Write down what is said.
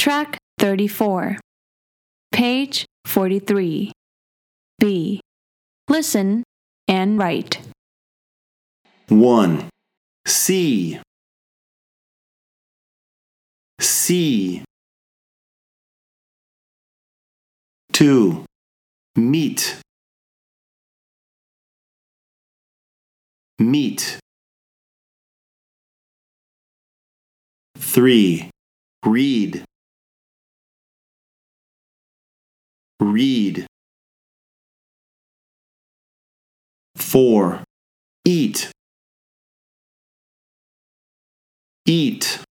Track 34. Page 43. B. Listen and write. 1. See. See. 2. Meet. Meet. 3. Read. Read. 4. Eat. Eat.